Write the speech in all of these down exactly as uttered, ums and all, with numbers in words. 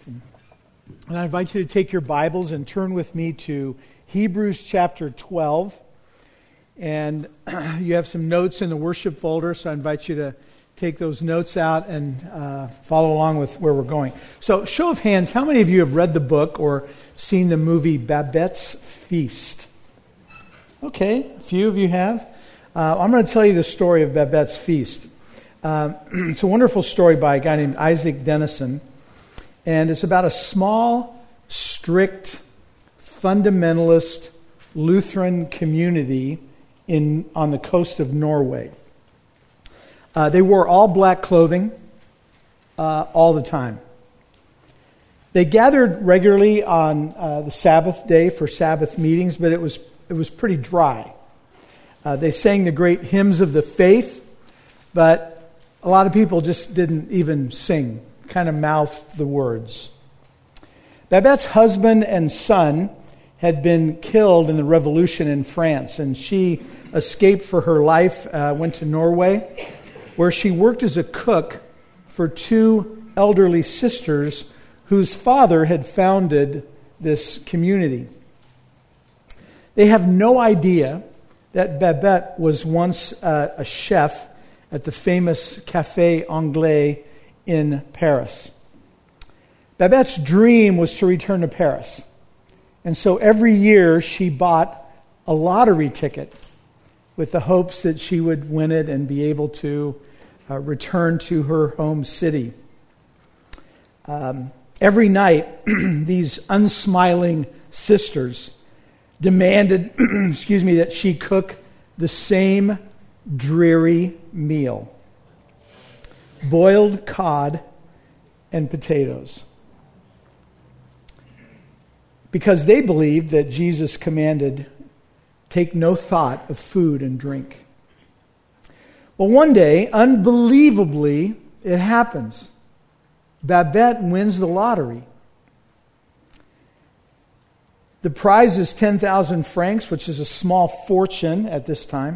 Nathan. And I invite you to take your Bibles and turn with me to Hebrews chapter twelve. And you have some notes in the worship folder, so I invite you to take those notes out and uh, follow along with where we're going. So, show of hands, how many of you have read the book or seen the movie Babette's Feast? Okay, a few of you have. Uh, I'm going to tell you the story of Babette's Feast. Uh, it's a wonderful story by a guy named Isaac Dennison. And it's about a small, strict, fundamentalist Lutheran community in on the coast of Norway. Uh, they wore all black clothing uh, all the time. They gathered regularly on uh, the Sabbath day for Sabbath meetings, but it was it was pretty dry. Uh, they sang the great hymns of the faith, but a lot of people just didn't even sing. Kind of mouthed the words. Babette's husband and son had been killed in the revolution in France, and she escaped for her life, uh, went to Norway, where she worked as a cook for two elderly sisters whose father had founded this community. They have no idea that Babette was once uh, a chef at the famous Café Anglais in Paris. Babette's dream was to return to Paris. And so every year she bought a lottery ticket with the hopes that she would win it and be able to uh, return to her home city. Um, every night, these unsmiling sisters demanded, excuse me, that she cook the same dreary meal. Boiled cod and potatoes. Because they believed that Jesus commanded, take no thought of food and drink. Well, one day, unbelievably, it happens. Babette wins the lottery. The prize is ten thousand francs, which is a small fortune at this time.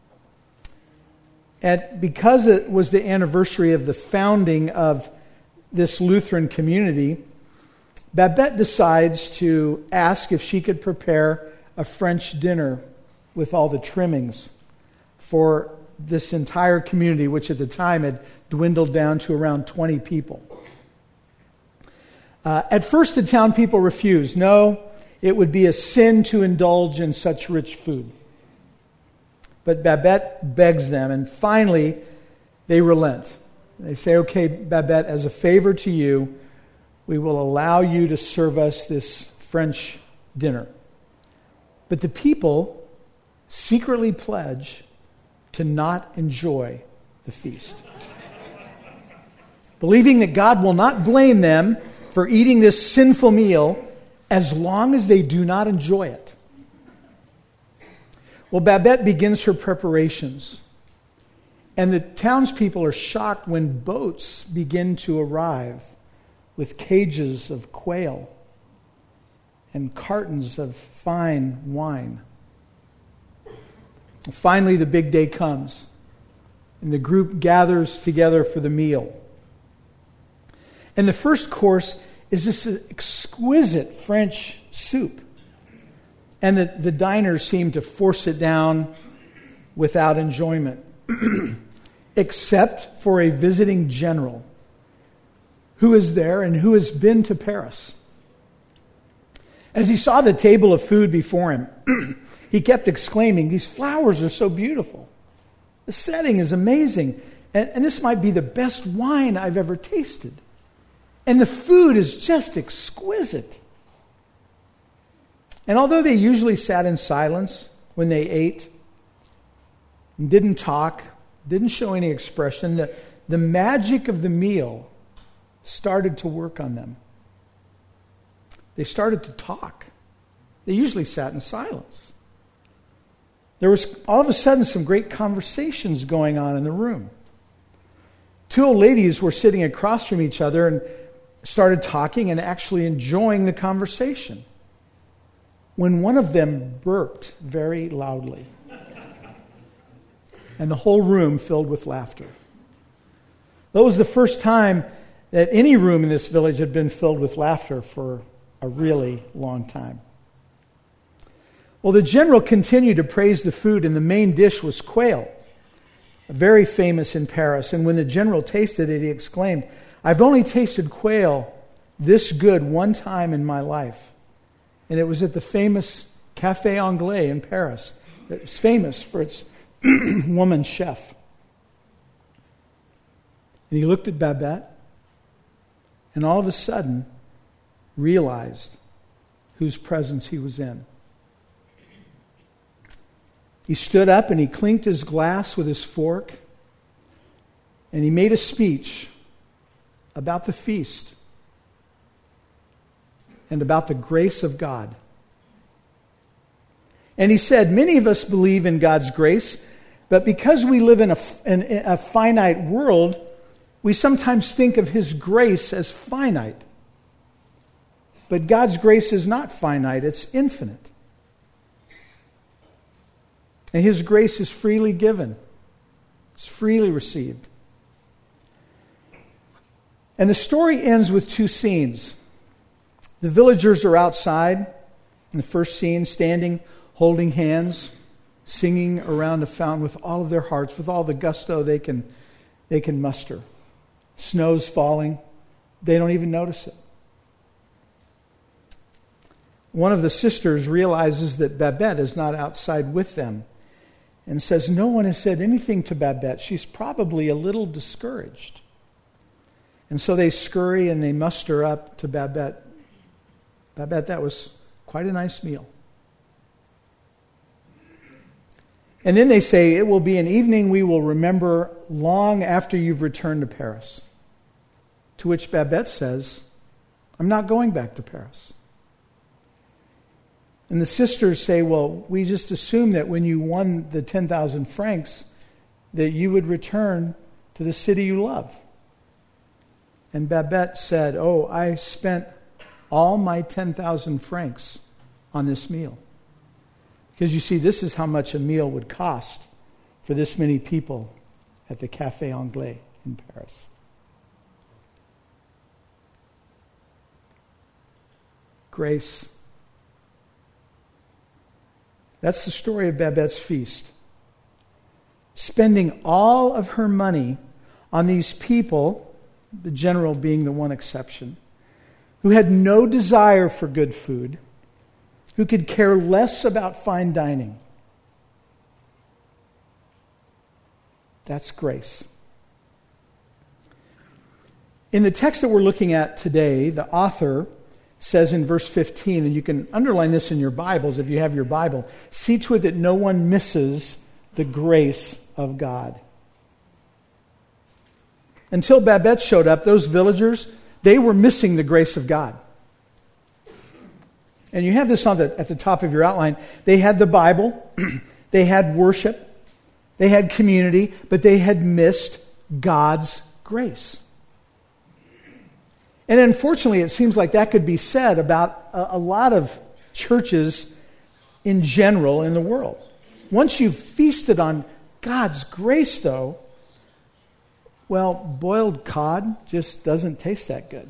And because it was the anniversary of the founding of this Lutheran community, Babette decides to ask if she could prepare a French dinner with all the trimmings for this entire community, which at the time had dwindled down to around twenty people. Uh, at first, the town people refused. No, it would be a sin to indulge in such rich food. But Babette begs them, and finally they relent. They say, okay, Babette, as a favor to you, we will allow you to serve us this French dinner. But the people secretly pledge to not enjoy the feast, believing that God will not blame them for eating this sinful meal as long as they do not enjoy it. Well, Babette begins her preparations, and the townspeople are shocked when boats begin to arrive with cages of quail and cartons of fine wine. And finally, the big day comes, and the group gathers together for the meal. And the first course is this exquisite French soup. And the, the diners seem to force it down without enjoyment, except for a visiting general who is there and who has been to Paris. As he saw the table of food before him, he kept exclaiming, "These flowers are so beautiful. The setting is amazing. And, and this might be the best wine I've ever tasted. And the food is just exquisite." And although they usually sat in silence when they ate, and didn't talk, didn't show any expression, the, the magic of the meal started to work on them. They started to talk. They usually sat in silence. There was all of a sudden some great conversations going on in the room. Two old ladies were sitting across from each other and started talking and actually enjoying the conversation, when one of them burped very loudly, and the whole room filled with laughter. That was the first time that any room in this village had been filled with laughter for a really long time. Well, the general continued to praise the food, and the main dish was quail, very famous in Paris. And when the general tasted it, he exclaimed, "I've only tasted quail this good one time in my life." And it was at the famous Café Anglais in Paris. It's famous for its woman chef. And he looked at Babette, and all of a sudden realized whose presence he was in. He stood up and he clinked his glass with his fork, and he made a speech about the feast and about the grace of God. And he said, "Many of us believe in God's grace, but because we live in a, in a finite world, we sometimes think of His grace as finite. But God's grace is not finite, it's infinite. And His grace is freely given. It's freely received." And the story ends with two scenes. The villagers are outside in the first scene, standing, holding hands, singing around a fountain with all of their hearts, with all the gusto they can, they can muster. Snow's falling. They don't even notice it. One of the sisters realizes that Babette is not outside with them and says, "No one has said anything to Babette. She's probably a little discouraged." And so they scurry and they muster up to Babette. "Babette, that was quite a nice meal." And then they say, "It will be an evening we will remember long after you've returned to Paris." To which Babette says, "I'm not going back to Paris." And the sisters say, "Well, we just assumed that when you won the ten thousand francs, that you would return to the city you love." And Babette said, "Oh, I spent all my ten thousand francs on this meal." Because you see, this is how much a meal would cost for this many people at the Café Anglais in Paris. Grace. That's the story of Babette's feast. Spending all of her money on these people, the general being the one exception, who had no desire for good food, who could care less about fine dining. That's grace. In the text that we're looking at today, the author says in verse fifteen, and you can underline this in your Bibles if you have your Bible, "See to it that no one misses the grace of God." Until Babette showed up, those villagers, they were missing the grace of God. And you have this on the, at the top of your outline. They had the Bible, they had worship, they had community, but they had missed God's grace. And unfortunately, it seems like that could be said about a, a lot of churches in general in the world. Once you've feasted on God's grace, though, well, boiled cod just doesn't taste that good.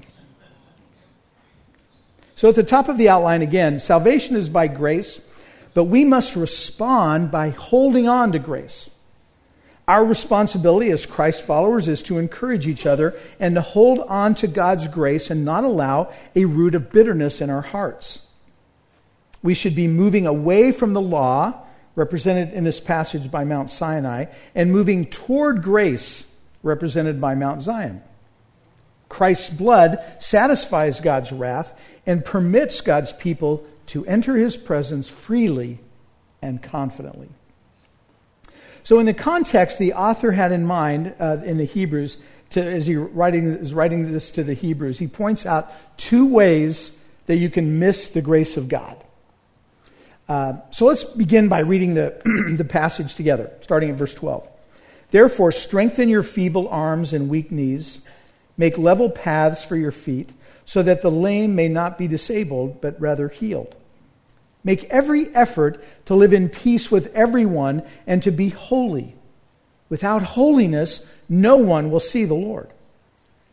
So at the top of the outline again, salvation is by grace, but we must respond by holding on to grace. Our responsibility as Christ followers is to encourage each other and to hold on to God's grace and not allow a root of bitterness in our hearts. We should be moving away from the law, represented in this passage by Mount Sinai, and moving toward grace, represented by Mount Zion. Christ's blood satisfies God's wrath and permits God's people to enter His presence freely and confidently. So in the context the author had in mind uh, in the Hebrews, to, as he writing, is writing this to the Hebrews, he points out two ways that you can miss the grace of God. Uh, so let's begin by reading the, the passage together, starting at verse twelve. "Therefore strengthen your feeble arms and weak knees, make level paths for your feet, so that the lame may not be disabled, but rather healed. Make every effort to live in peace with everyone and to be holy. Without holiness, no one will see the Lord.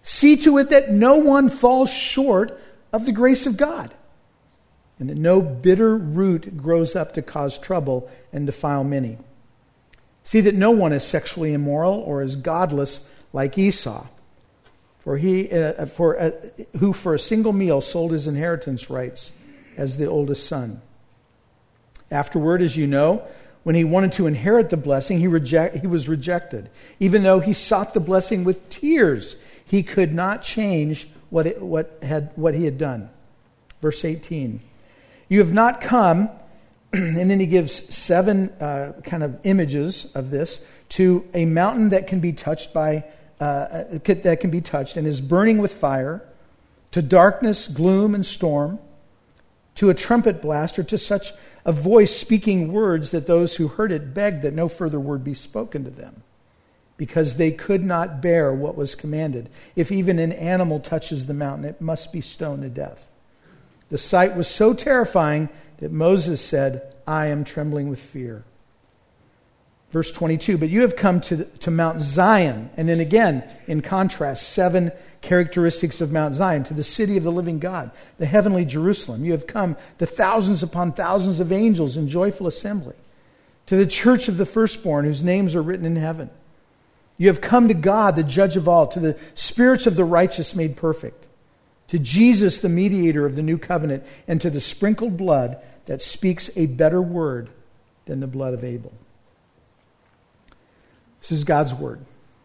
See to it that no one falls short of the grace of God, and that no bitter root grows up to cause trouble and defile many. See that no one is sexually immoral or is godless like Esau, for he, uh, for uh, who for a single meal sold his inheritance rights as the oldest son. Afterward, as you know, when he wanted to inherit the blessing, he reject, he was rejected. Even though he sought the blessing with tears, he could not change what it, what had what he had done. Verse eighteen. You have not come, and then he gives seven uh, kind of images of this, to a mountain that can be touched by uh, that can be touched and is burning with fire, to darkness, gloom, and storm, to a trumpet blast, or to such a voice speaking words that those who heard it begged that no further word be spoken to them, because they could not bear what was commanded. If even an animal touches the mountain, it must be stoned to death. The sight was so terrifying that Moses said, I am trembling with fear. Verse twenty-two, but you have come to, to Mount Zion. And then again, in contrast, seven characteristics of Mount Zion, to the city of the living God, the heavenly Jerusalem. You have come to thousands upon thousands of angels in joyful assembly, to the church of the firstborn whose names are written in heaven. You have come to God, the judge of all, to the spirits of the righteous made perfect, to Jesus, the mediator of the new covenant, and to the sprinkled blood that speaks a better word than the blood of Abel. This is God's word.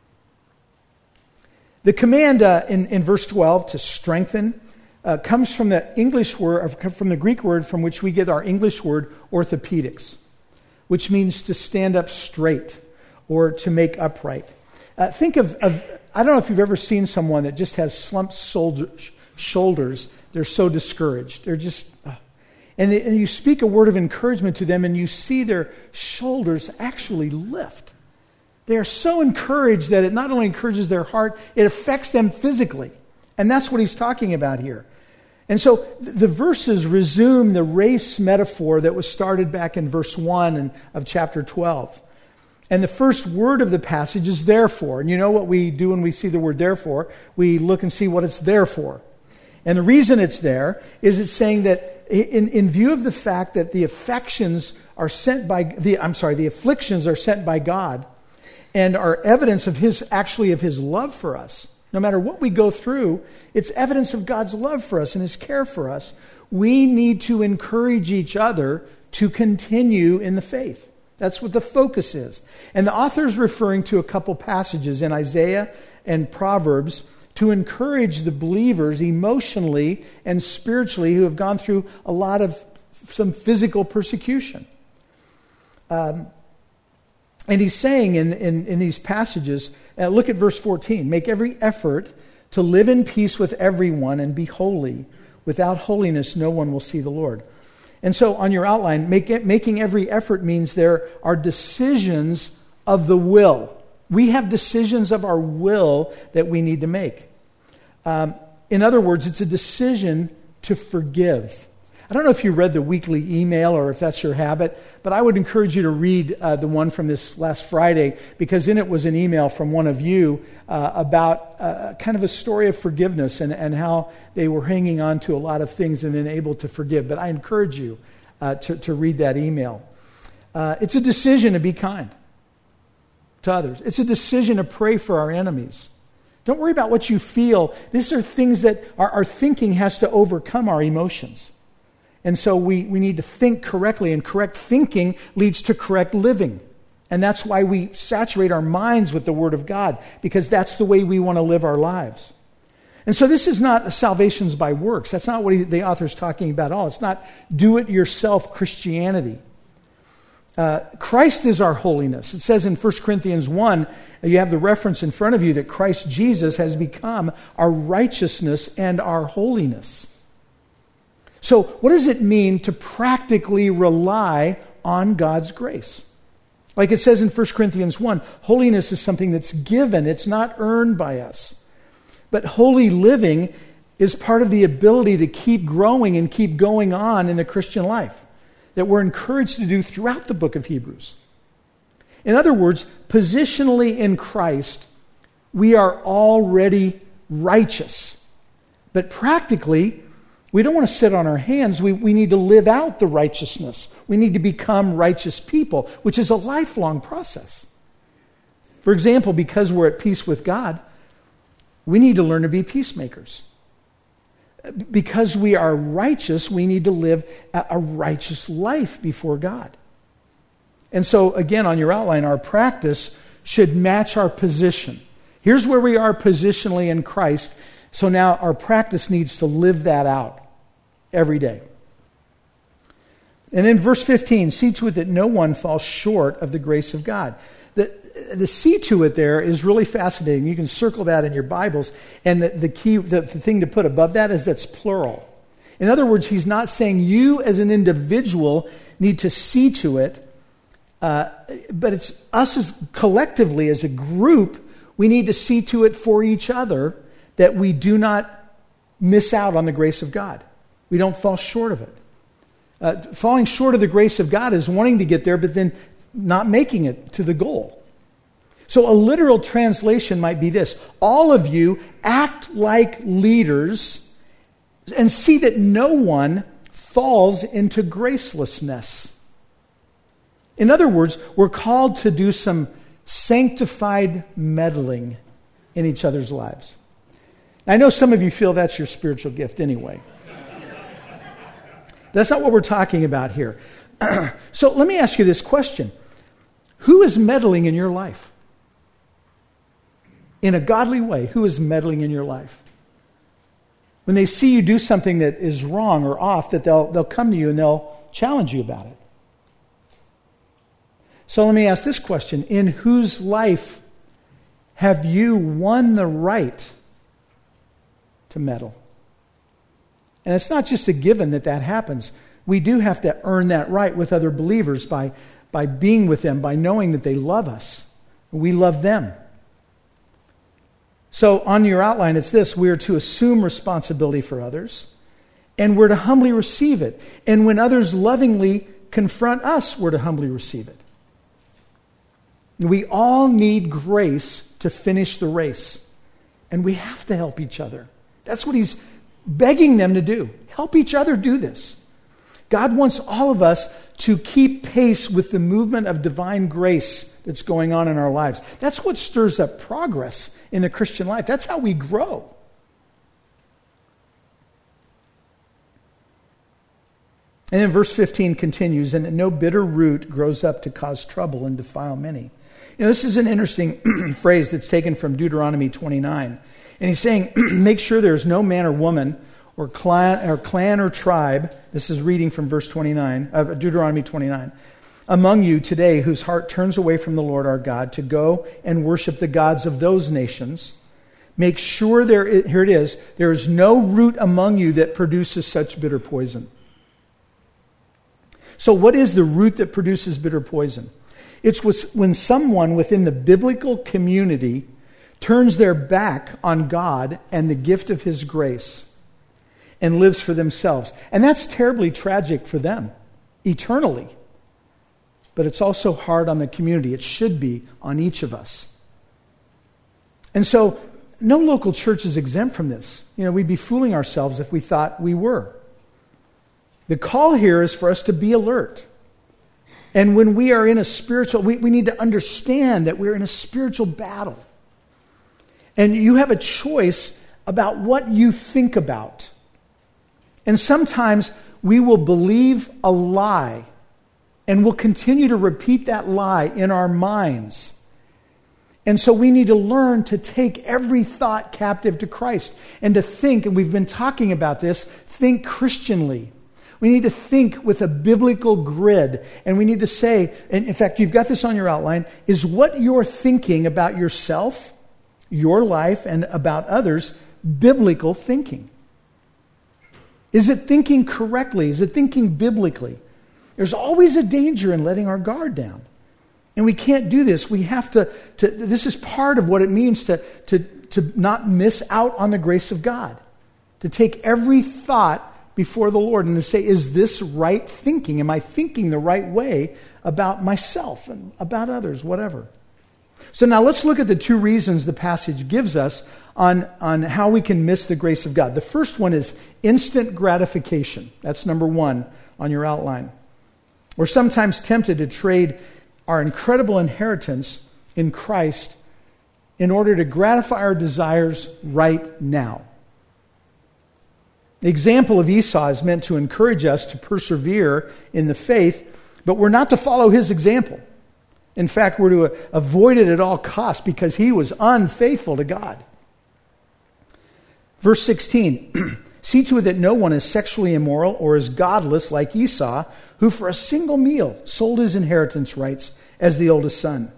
The command uh, in, in verse twelve to strengthen uh, comes from the English word, from the Greek word from which we get our English word orthopedics, which means to stand up straight or to make upright. Uh, think of, of, I don't know if you've ever seen someone that just has slumped soldier, shoulders. They're so discouraged. They're just, uh, and, they, and you speak a word of encouragement to them and you see their shoulders actually lift. They are so encouraged that it not only encourages their heart, it affects them physically. And that's what he's talking about here. And so the verses resume the race metaphor that was started back in verse one of chapter twelve. And the first word of the passage is therefore. And you know what we do when we see the word therefore? We look and see what it's there for. And the reason it's there is it's saying that in, in view of the fact that the affections are sent by the I'm sorry, the afflictions are sent by God and are evidence of his actually of his love for us. No matter what we go through, it's evidence of God's love for us and his care for us. We need to encourage each other to continue in the faith. That's what the focus is. And the author is referring to a couple passages in Isaiah and Proverbs to encourage the believers emotionally and spiritually who have gone through a lot of some physical persecution. Um, and he's saying in, in, in these passages, uh, look at verse fourteen, make every effort to live in peace with everyone and be holy. Without holiness, no one will see the Lord. And so on your outline, make it, making every effort means there are decisions of the will. We have decisions of our will that we need to make. Um, in other words, it's a decision to forgive. I don't know if you read the weekly email or if that's your habit, but I would encourage you to read uh, the one from this last Friday, because in it was an email from one of you uh, about uh, kind of a story of forgiveness and, and how they were hanging on to a lot of things and then able to forgive. But I encourage you uh, to, to read that email. Uh, it's a decision to be kind to others. It's a decision to pray for our enemies. Don't worry about what you feel. These are things that our, our thinking has to overcome our emotions. And so we, we need to think correctly, and correct thinking leads to correct living. And that's why we saturate our minds with the Word of God, because that's the way we want to live our lives. And so this is not salvation's by works. That's not what he, the author's talking about at all. It's not do-it-yourself Christianity. Uh, Christ is our holiness. It says in First Corinthians one, you have the reference in front of you that Christ Jesus has become our righteousness and our holiness. So what does it mean to practically rely on God's grace? Like it says in First Corinthians one, holiness is something that's given. It's not earned by us. But holy living is part of the ability to keep growing and keep going on in the Christian life that we're encouraged to do throughout the book of Hebrews. In other words, positionally in Christ, we are already righteous. But practically, we don't want to sit on our hands. We, we need to live out the righteousness. We need to become righteous people, which is a lifelong process. For example, because we're at peace with God, we need to learn to be peacemakers. Because we are righteous, we need to live a righteous life before God. And so, again, on your outline, our practice should match our position. Here's where we are positionally in Christ. So now our practice needs to live that out every day. And then verse fifteen, see to it that no one falls short of the grace of God. The, the see to it there is really fascinating. You can circle that in your Bibles. And the, the key, the, the thing to put above that is that's plural. In other words, he's not saying you as an individual need to see to it, uh, but it's us as collectively as a group, we need to see to it for each other that we do not miss out on the grace of God. We don't fall short of it. Uh, falling short of the grace of God is wanting to get there, but then not making it to the goal. So a literal translation might be this: all of you act like leaders and see that no one falls into gracelessness. In other words, we're called to do some sanctified meddling in each other's lives. I know some of you feel that's your spiritual gift anyway. That's not what we're talking about here. So let me ask you this question. Who is meddling in your life? In a godly way, who is meddling in your life? When they see you do something that is wrong or off, that they'll, they'll come to you and they'll challenge you about it. So let me ask this question. In whose life have you won the right to meddle? And it's not just a given that that happens. We do have to earn that right with other believers by, by being with them, by knowing that they love us. We love them. So on your outline, it's this: we are to assume responsibility for others, and we're to humbly receive it. And when others lovingly confront us, we're to humbly receive it. We all need grace to finish the race, and we have to help each other. That's what he's begging them to do. Help each other do this. God wants all of us to keep pace with the movement of divine grace that's going on in our lives. That's what stirs up progress in the Christian life. That's how we grow. And then verse fifteen continues, and that no bitter root grows up to cause trouble and defile many. You know, this is an interesting phrase that's taken from Deuteronomy twenty-nine. And he's saying, make sure there's no man or woman or clan or, clan or tribe, this is reading from verse twenty-nine, of Deuteronomy twenty-nine, among you today whose heart turns away from the Lord our God to go and worship the gods of those nations. Make sure there, here it is, there is no root among you that produces such bitter poison. So what is the root that produces bitter poison? It's when someone within the biblical community turns their back on God and the gift of His grace and lives for themselves. And that's terribly tragic for them, eternally. But it's also hard on the community. It should be on each of us. And so, no local church is exempt from this. You know, we'd be fooling ourselves if we thought we were. The call here is for us to be alert. And when we are in a spiritual, we, we need to understand that we're in a spiritual battle. And you have a choice about what you think about. And sometimes we will believe a lie and we'll continue to repeat that lie in our minds. And so we need to learn to take every thought captive to Christ and to think, and we've been talking about this, think Christianly. We need to think with a biblical grid, and we need to say, and in fact, you've got this on your outline, is what you're thinking about yourself, your life, and about others, biblical thinking? Is it thinking correctly? Is it thinking biblically? There's always a danger in letting our guard down. And we can't do this. We have to, to this is part of what it means to, to, to not miss out on the grace of God. To take every thought before the Lord and to say, is this right thinking? Am I thinking the right way about myself and about others, whatever? So now let's look at the two reasons the passage gives us on, on how we can miss the grace of God. The first one is instant gratification. That's number one on your outline. We're sometimes tempted to trade our incredible inheritance in Christ in order to gratify our desires right now. The example of Esau is meant to encourage us to persevere in the faith, but we're not to follow his example. In fact, we're to avoid it at all costs because he was unfaithful to God. Verse sixteen, see to it that no one is sexually immoral or is godless like Esau, who for a single meal sold his inheritance rights as the oldest son.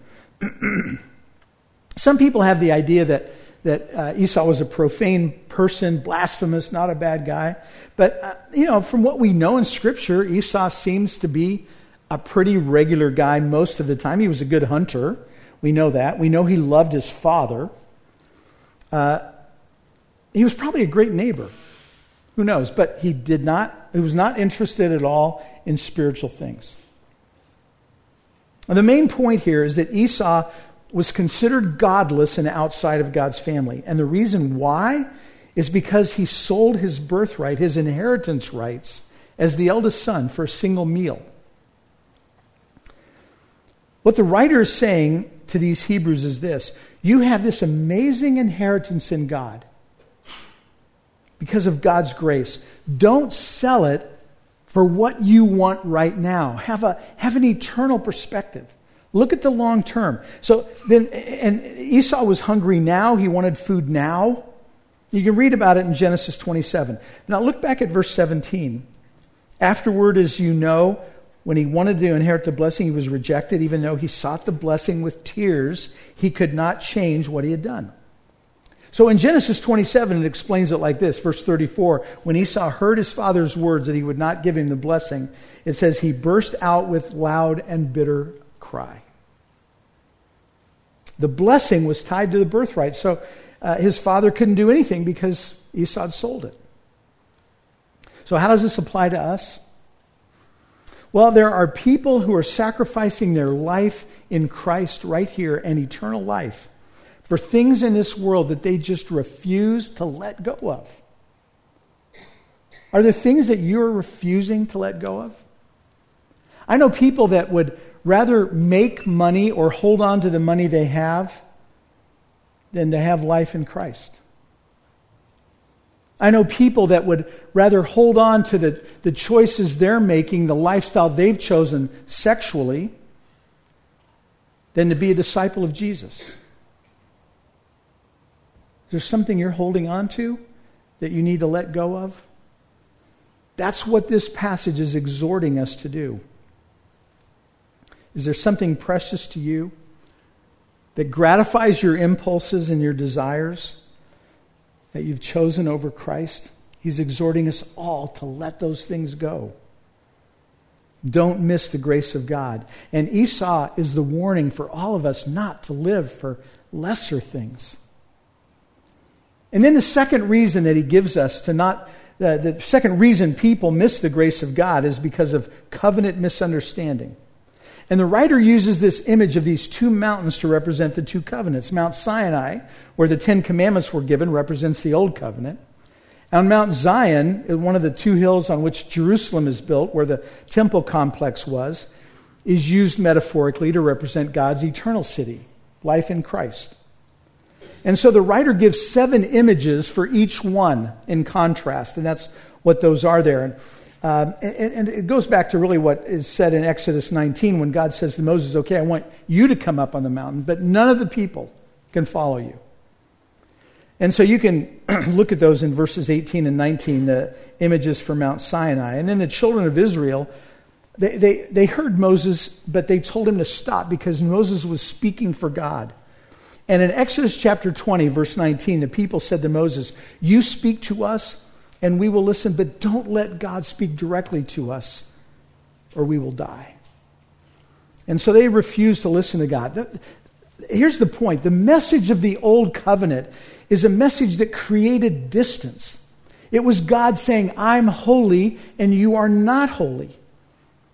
Some people have the idea that, that uh, Esau was a profane person, blasphemous, not a bad guy. But, uh, you know, from what we know in Scripture, Esau seems to be a pretty regular guy most of the time. He was a good hunter. We know that. We know he loved his father. Uh, he was probably a great neighbor. Who knows? But he did not, he was not interested at all in spiritual things. And the main point here is that Esau was considered godless and outside of God's family. And the reason why is because he sold his birthright, his inheritance rights, as the eldest son for a single meal. What the writer is saying to these Hebrews is this: you have this amazing inheritance in God because of God's grace. Don't sell it for what you want right now. Have a have an eternal perspective. Look at the long term. So then, and Esau was hungry now. He wanted food now. You can read about it in Genesis twenty-seven. Now look back at verse seventeen. Afterward, as you know, when he wanted to inherit the blessing, he was rejected. Even though he sought the blessing with tears, he could not change what he had done. So in Genesis twenty-seven, it explains it like this. Verse thirty-four, when Esau heard his father's words that he would not give him the blessing, it says he burst out with loud and bitter cry. The blessing was tied to the birthright. So uh, his father couldn't do anything because Esau had sold it. So how does this apply to us? Well, there are people who are sacrificing their life in Christ right here and eternal life for things in this world that they just refuse to let go of. Are there things that you're refusing to let go of? I know people that would rather make money or hold on to the money they have than to have life in Christ. I know people that would rather hold on to the, the choices they're making, the lifestyle they've chosen sexually, than to be a disciple of Jesus. Is there something you're holding on to that you need to let go of? That's what this passage is exhorting us to do. Is there something precious to you that gratifies your impulses and your desires that you've chosen over Christ? He's exhorting us all to let those things go. Don't miss the grace of God. And Esau is the warning for all of us not to live for lesser things. And then the second reason that he gives us to not, uh, the second reason people miss the grace of God is because of covenant misunderstanding. And the writer uses this image of these two mountains to represent the two covenants. Mount Sinai, where the Ten Commandments were given, represents the Old Covenant. On Mount Zion, one of the two hills on which Jerusalem is built, where the temple complex was, is used metaphorically to represent God's eternal city, life in Christ. And so the writer gives seven images for each one in contrast, and that's what those are there. And Um, and, and it goes back to really what is said in Exodus nineteen when God says to Moses, okay, I want you to come up on the mountain, but none of the people can follow you. And so you can look at those in verses eighteen and nineteen, the images for Mount Sinai. And then the children of Israel, they, they, they heard Moses, but they told him to stop because Moses was speaking for God. And in Exodus chapter twenty, verse nineteen, the people said to Moses, you speak to us, and we will listen, but don't let God speak directly to us, or we will die. And so they refuse to listen to God. Here's the point. The message of the Old Covenant is a message that created distance. It was God saying, I'm holy, and you are not holy.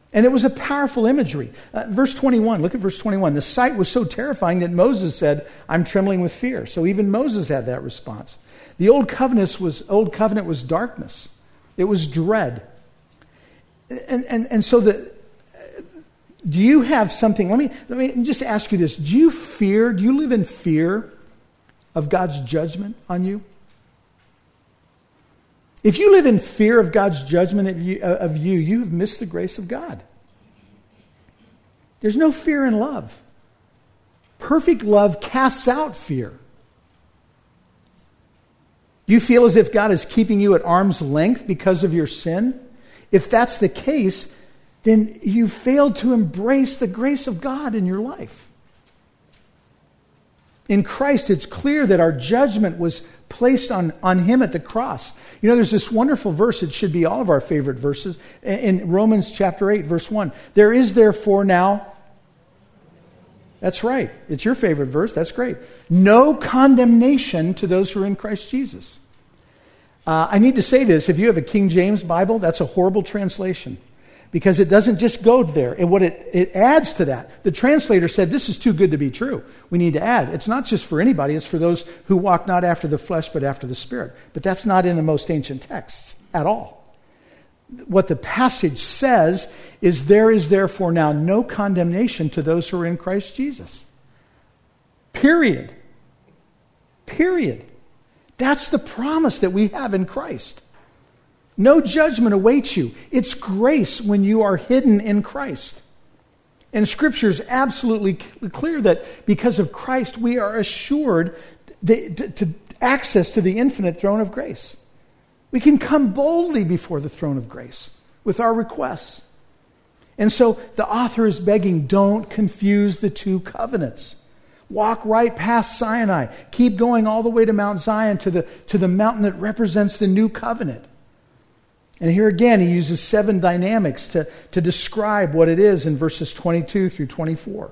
And it was a powerful imagery. Uh, verse twenty-one, look at verse twenty-one. The sight was so terrifying that Moses said, I'm trembling with fear. So even Moses had that response. The old covenant was, old covenant was darkness. It was dread. And, and, and so the, do you have something, let me, let me just ask you this. Do you fear, do you live in fear of God's judgment on you? If you live in fear of God's judgment of you, of you, you have missed the grace of God. There's no fear in love. Perfect love casts out fear. You feel as if God is keeping you at arm's length because of your sin? If that's the case, then you failed to embrace the grace of God in your life. In Christ, it's clear that our judgment was placed on, on Him at the cross. You know, there's this wonderful verse, it should be all of our favorite verses, in Romans chapter eight, verse one. There is therefore now, that's right, it's your favorite verse, that's great. No condemnation to those who are in Christ Jesus. Uh, I need to say this, if you have a King James Bible, that's a horrible translation. Because it doesn't just go there. And what it, it adds to that. The translator said, this is too good to be true. We need to add. It's not just for anybody. It's for those who walk not after the flesh, but after the Spirit. But that's not in the most ancient texts at all. What the passage says is, there is therefore now no condemnation to those who are in Christ Jesus. Period. Period. That's the promise that we have in Christ. No judgment awaits you. It's grace when you are hidden in Christ. And Scripture is absolutely clear that because of Christ, we are assured the, to, to access to the infinite throne of grace. We can come boldly before the throne of grace with our requests. And so the author is begging, don't confuse the two covenants. Walk right past Sinai. Keep going all the way to Mount Zion, to the, to the mountain that represents the new covenant. And here again, he uses seven dynamics to, to describe what it is in verses twenty-two through twenty-four.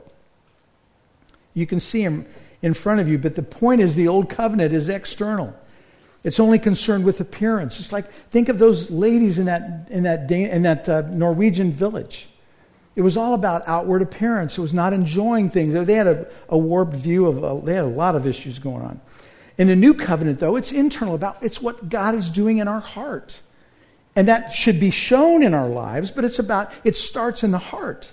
You can see them in front of you, but the point is the old covenant is external. It's only concerned with appearance. It's like, think of those ladies in that, in that, in that uh, Norwegian village. It was all about outward appearance. It was not enjoying things. They had a, a warped view of, uh, they had a lot of issues going on. In the new covenant, though, it's internal. About It's what God is doing in our heart. And that should be shown in our lives, but it's about, it starts in the heart.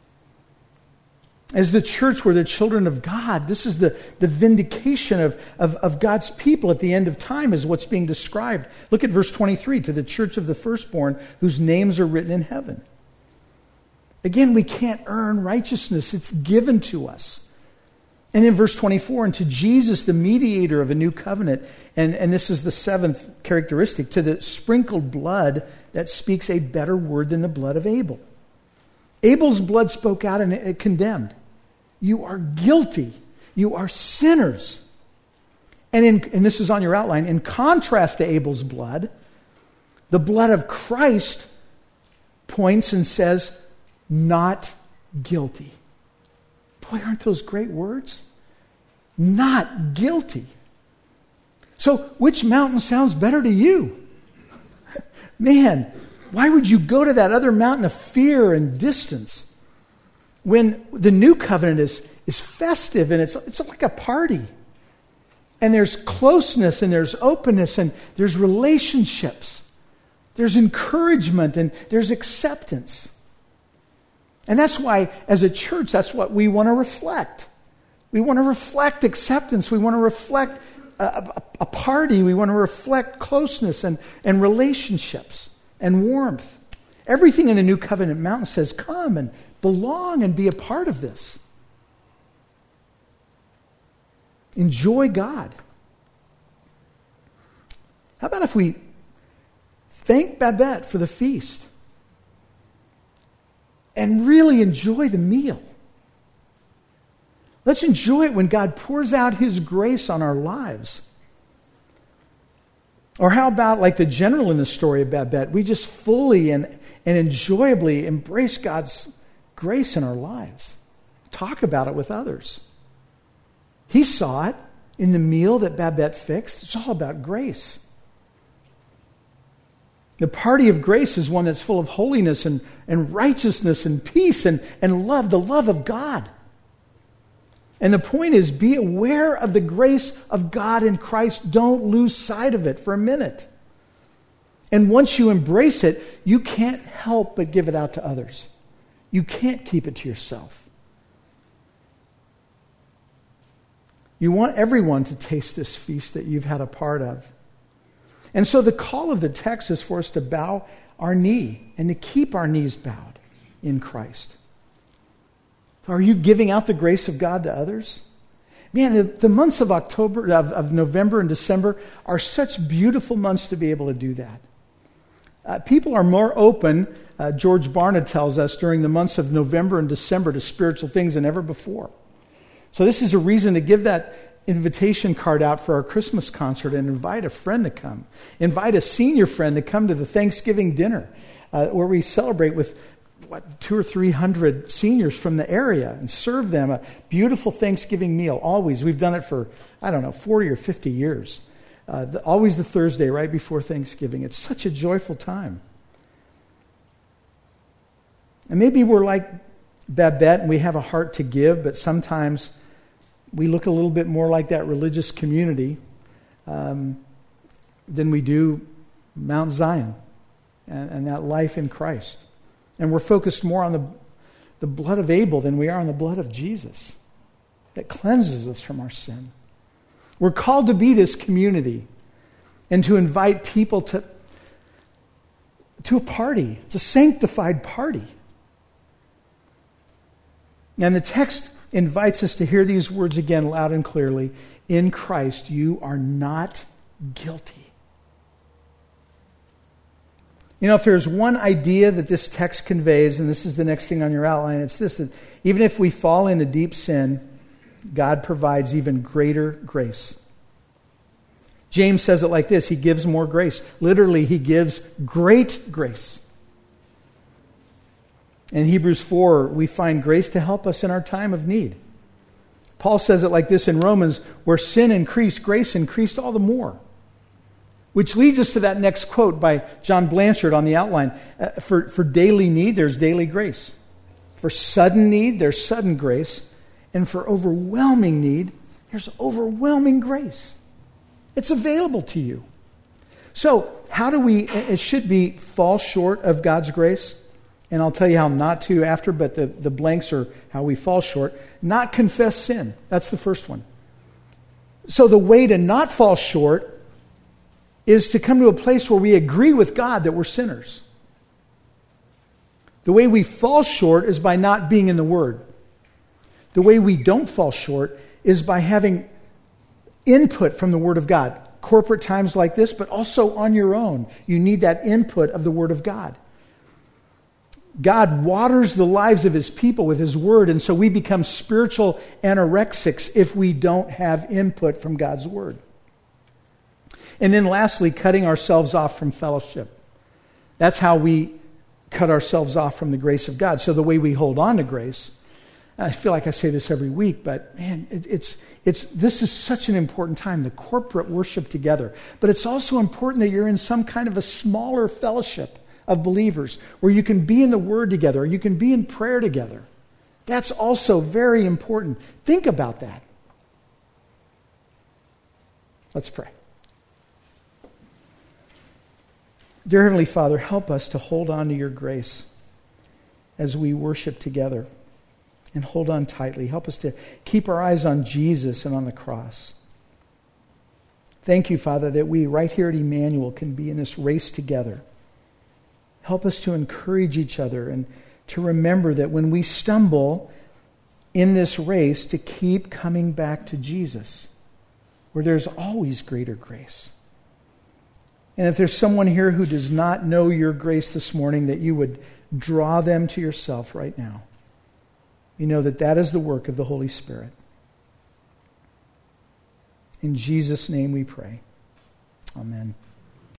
As the church, we're the children of God. This is the, the vindication of, of, of God's people at the end of time is what's being described. Look at verse twenty-three, to the church of the firstborn whose names are written in heaven. Again, we can't earn righteousness. It's given to us. And in verse twenty-four, and to Jesus, the mediator of a new covenant, and, and this is the seventh characteristic, to the sprinkled blood that speaks a better word than the blood of Abel. Abel's blood spoke out and it condemned. You are guilty. You are sinners. And, in, and this is on your outline. In contrast to Abel's blood, the blood of Christ points and says, not guilty. Boy, aren't those great words? Not guilty. So, which mountain sounds better to you? Man, why would you go to that other mountain of fear and distance when the new covenant is, is festive and it's, it's like a party? And there's closeness and there's openness and there's relationships. There's encouragement and there's acceptance. And that's why, as a church, that's what we want to reflect. We want to reflect acceptance. We want to reflect a, a, a party. We want to reflect closeness and, and relationships and warmth. Everything in the New Covenant Mountain says, come and belong and be a part of this. Enjoy God. How about if we thank Babette for the feast and really enjoy the meal? Let's enjoy it when God pours out His grace on our lives. Or how about, like the general in the story of Babette, we just fully and, and enjoyably embrace God's grace in our lives. Talk about it with others. He saw it in the meal that Babette fixed. It's all about grace. The party of grace is one that's full of holiness and, and righteousness and peace and, and love, the love of God. And the point is, be aware of the grace of God in Christ. Don't lose sight of it for a minute. And once you embrace it, you can't help but give it out to others. You can't keep it to yourself. You want everyone to taste this feast that you've had a part of. And so the call of the text is for us to bow our knee and to keep our knees bowed in Christ. Are you giving out the grace of God to others? Man, the, the months of October, of, of November and December are such beautiful months to be able to do that. Uh, people are more open, uh, George Barna tells us, during the months of November and December to spiritual things than ever before. So this is a reason to give that invitation card out for our Christmas concert and invite a friend to come. Invite a senior friend to come to the Thanksgiving dinner uh, where we celebrate with what, two or three hundred seniors from the area and serve them a beautiful Thanksgiving meal. Always. We've done it for, I don't know, forty or fifty years. Uh, the, always the Thursday right before Thanksgiving. It's such a joyful time. And maybe we're like Babette and we have a heart to give, but sometimes we look a little bit more like that religious community um, than we do Mount Zion and, and that life in Christ. And we're focused more on the, the blood of Abel than we are on the blood of Jesus that cleanses us from our sin. We're called to be this community and to invite people to, to a party. It's a sanctified party. And the text invites us to hear these words again loud and clearly. In Christ, you are not guilty. You know, if there's one idea that this text conveys, and this is the next thing on your outline, it's this, that even if we fall into deep sin, God provides even greater grace. James says it like this, he gives more grace. Literally, he gives great grace. In Hebrews four, we find grace to help us in our time of need. Paul says it like this in Romans, where sin increased, grace increased all the more. Which leads us to that next quote by John Blanchard on the outline. Uh, for, for daily need, there's daily grace. For sudden need, there's sudden grace. And for overwhelming need, there's overwhelming grace. It's available to you. So, how do we, it should be, fall short of God's grace? And I'll tell you how not to after, but the, the blanks are how we fall short. Not confess sin. That's the first one. So the way to not fall short is to come to a place where we agree with God that we're sinners. The way we fall short is by not being in the Word. The way we don't fall short is by having input from the Word of God. Corporate times like this, but also on your own. You need that input of the Word of God. God waters the lives of His people with His Word, and so we become spiritual anorexics if we don't have input from God's Word. And then lastly, cutting ourselves off from fellowship. That's how we cut ourselves off from the grace of God. So the way we hold on to grace, and I feel like I say this every week, but man, it, it's it's this is such an important time, the corporate worship together. But it's also important that you're in some kind of a smaller fellowship of believers where you can be in the Word together, or you can be in prayer together. That's also very important. Think about that. Let's pray. Dear Heavenly Father, help us to hold on to your grace as we worship together, and hold on tightly. Help us to keep our eyes on Jesus and on the cross. Thank you, Father, that we right here at Emmanuel can be in this race together. Help us to encourage each other and to remember that when we stumble in this race, to keep coming back to Jesus, where there's always greater grace. And if there's someone here who does not know your grace this morning, that you would draw them to yourself right now. You know that that is the work of the Holy Spirit. In Jesus' name we pray. Amen.